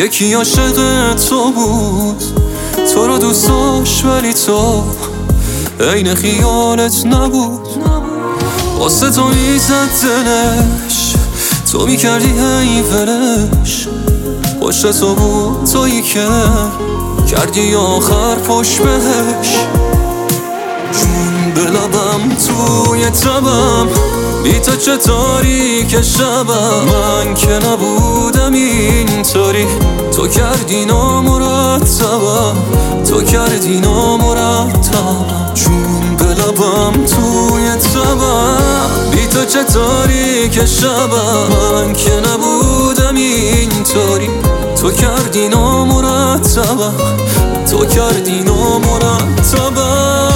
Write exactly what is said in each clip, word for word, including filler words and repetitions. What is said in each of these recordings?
یکی عاشق تو بود، تو رو دوست داشت ولی تو عین خیالت نبود. واسه تو میزد دلش، تو میکردی هی ولش. پشت تو بود تویی که کردی آخر پشت بهش. جون به لبم توی تبم، بی تو چه تاریک شبم. من که نبودم اینطوری، تو کردی نامرتبم، تو کردی نامرتبم. جون به لبم توی تبم، بی تو چه تاریک شبم. من که نبودم اینطوری، تو کردی نامرتبم، تو کردی نامرتبم.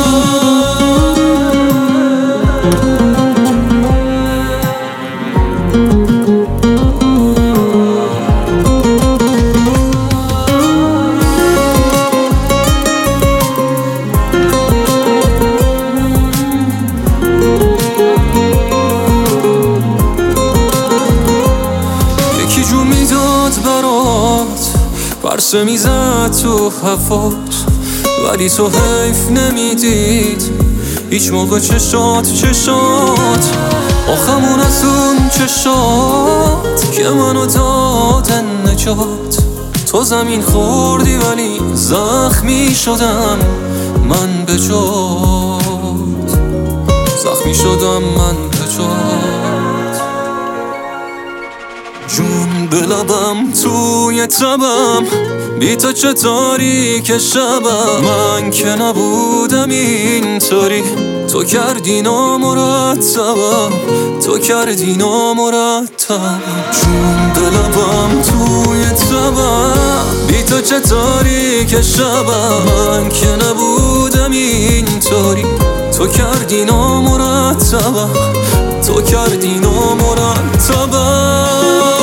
یکی جون میداد برات، پرسه میزد تو هفات، ولی تو حیف نمیدید هیچ موقع چشات چشات. آخمون از اون چشات که منو دادن نجات. تو زمین خوردی ولی زخمی شدم من به جات، زخمی شدم من به جات. جون به لبم توی تبم، بی تو چه تاریک شبم. من که نبودم اینطوری، تو کردی نامرتبم، تو کردی نامرتبم. جون به لبم توی تبم، بی تو چه تاریک شبم. من که نبودم اینطوری، تو کردی نامرتبم، تو کردی نامرتبم.